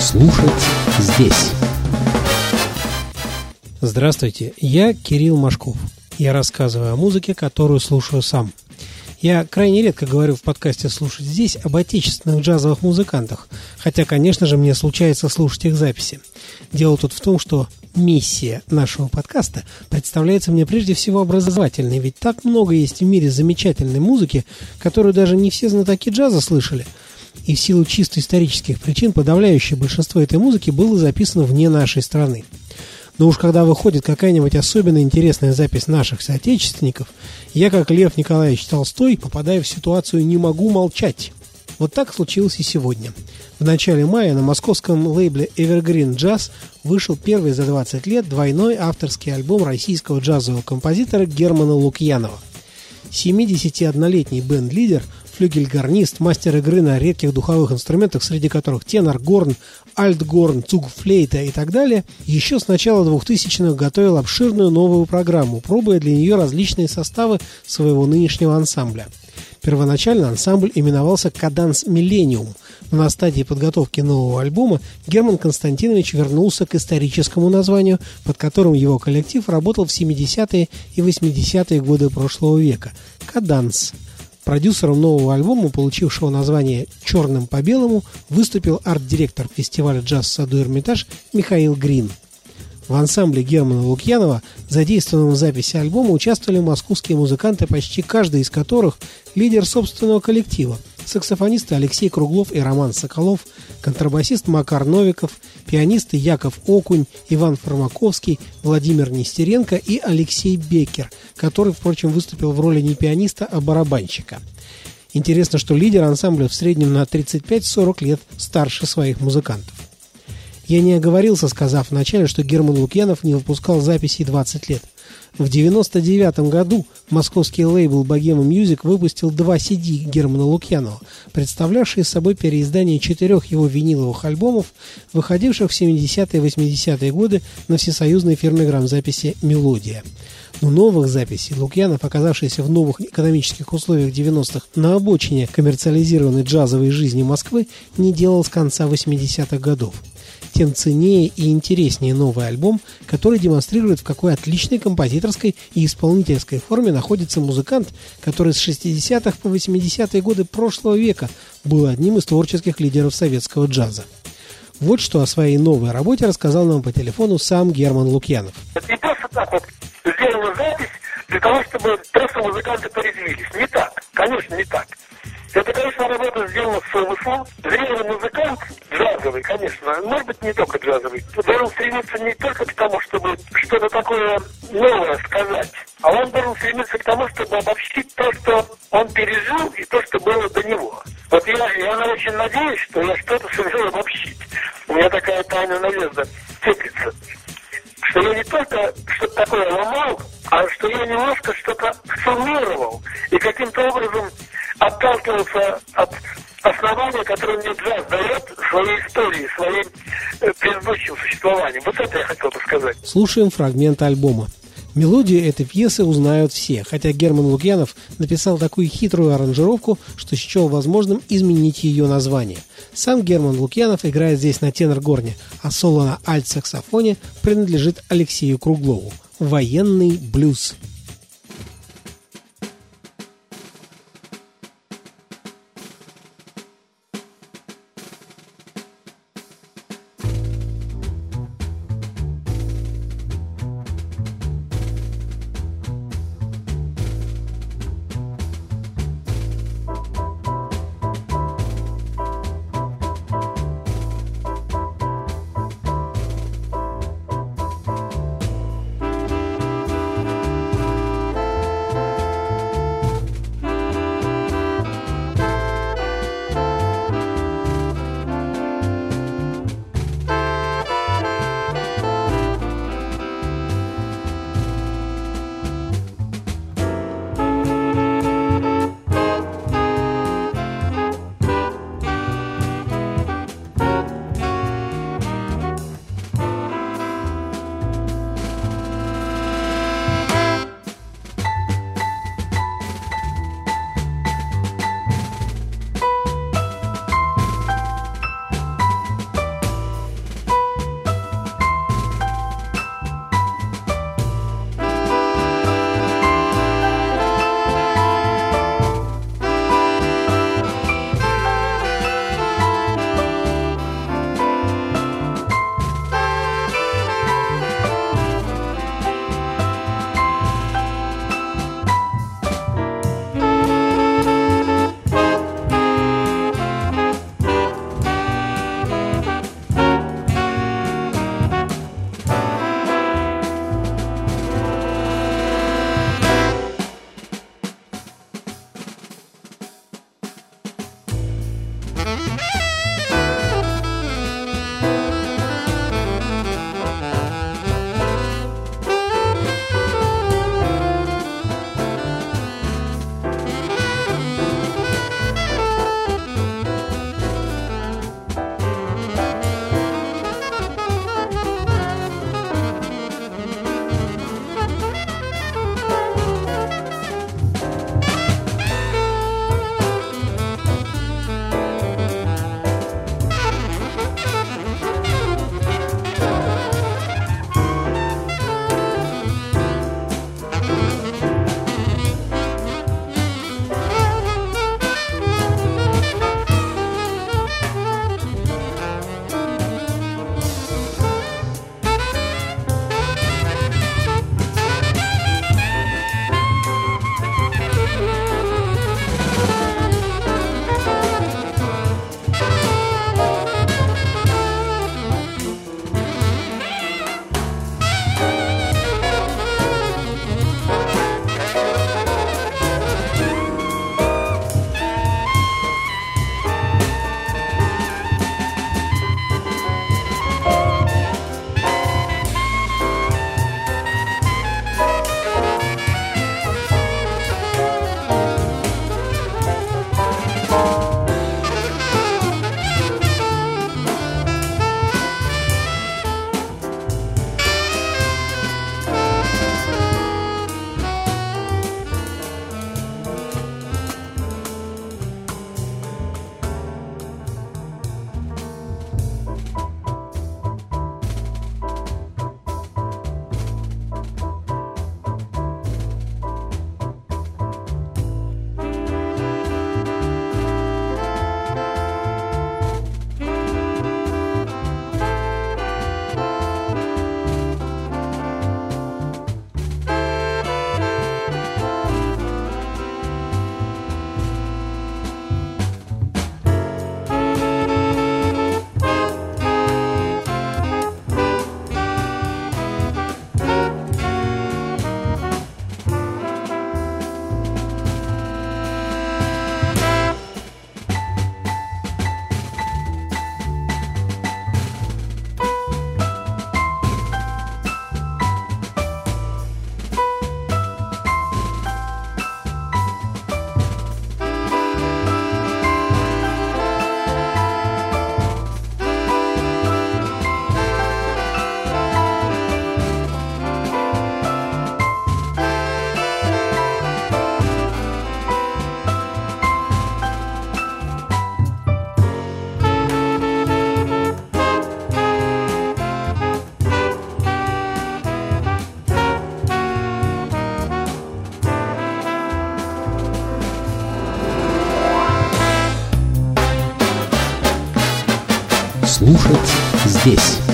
Слушать здесь. Здравствуйте, я Кирилл Машков. Я рассказываю о музыке, которую слушаю сам. Я крайне редко говорю в подкасте «Слушать здесь» об отечественных джазовых музыкантах, хотя, конечно же, мне случается слушать их записи. Дело тут в том, что миссия нашего подкаста представляется мне прежде всего образовательной, ведь так много есть в мире замечательной музыки, которую даже не все знатоки джаза слышали. И в силу чисто исторических причин подавляющее большинство этой музыки было записано вне нашей страны. Но уж когда выходит какая-нибудь особенно интересная запись наших соотечественников, я, как Лев Николаевич Толстой, попадаю в ситуацию «не могу молчать». Вот так случилось и сегодня. В начале мая на московском лейбле Evergreen Jazz вышел первый за 20 лет двойной авторский альбом российского джазового композитора Германа Лукьянова. 71-летний бенд-лидер, флюгель-гарнист, мастер игры на редких духовых инструментах, среди которых тенор, горн, альтгорн, цугфлейта и так далее, еще с начала 2000-х готовил обширную новую программу, пробуя для нее различные составы своего нынешнего ансамбля. Первоначально ансамбль именовался «Каданс Миллениум», но на стадии подготовки нового альбома Герман Константинович вернулся к историческому названию, под которым его коллектив работал в 70-е и 80-е годы прошлого века – «Каданс». Продюсером нового альбома, получившего название «Черным по белому», выступил арт-директор фестиваля «Джаз в саду Эрмитаж» Михаил Грин. В ансамбле Германа Лукьянова, задействованном в записи альбома, участвовали московские музыканты, почти каждый из которых лидер собственного коллектива. Саксофонисты Алексей Круглов и Роман Соколов, контрабасист Макар Новиков, пианисты Яков Окунь, Иван Фармаковский, Владимир Нестеренко и Алексей Беккер, который, впрочем, выступил в роли не пианиста, а барабанщика. Интересно, что лидер ансамбля в среднем на 35-40 лет старше своих музыкантов. Я не оговорился, сказав вначале, что Герман Лукьянов не выпускал записей 20 лет. В 1999 году московский лейбл Bohema Music выпустил 2 CD Германа Лукьянова, представлявшие собой переиздание 4 его виниловых альбомов, выходивших в 70-е и 80-е годы на всесоюзной фирме грамзаписи «Мелодия». Но новых записей Лукьянов, оказавшийся в новых экономических условиях 90-х на обочине коммерциализированной джазовой жизни Москвы, не делал с конца 80-х годов. Тем ценнее и интереснее новый альбом, который демонстрирует, в какой отличной композиторской и исполнительской форме находится музыкант, который с 60-х по 80-е годы прошлого века был одним из творческих лидеров советского джаза. Вот что о своей новой работе рассказал нам по телефону сам Герман Лукьянов. Это не просто так вот сделана запись для того, чтобы просто музыканты порезвились. Не так. Конечно, не так. Это, конечно, работа сделана с умыслом. Зрелый музыкант, джазовый, конечно, может быть, не только джазовый, должен стремиться не только к тому, чтобы что-то такое новое сказать, а он должен стремиться к тому, чтобы обобщить то, что он пережил, и то, что было до него. Вот я очень надеюсь, что я что-то сумел обобщить. У меня такая тайная надежда теплится. Что я не только что-то такое ломал, а что я немножко что-то суммировал и каким-то образом отталкивался от основания, которое мне джаз дает своей истории, своим предыдущим существованием. Вот это я хотел бы сказать. Слушаем фрагмент альбома. Мелодию этой пьесы узнают все, хотя Герман Лукьянов написал такую хитрую аранжировку, что счел возможным изменить ее название. Сам Герман Лукьянов играет здесь на тенор-горне, а соло на альт-саксофоне принадлежит Алексею Круглову. Военный блюз. Слушать здесь.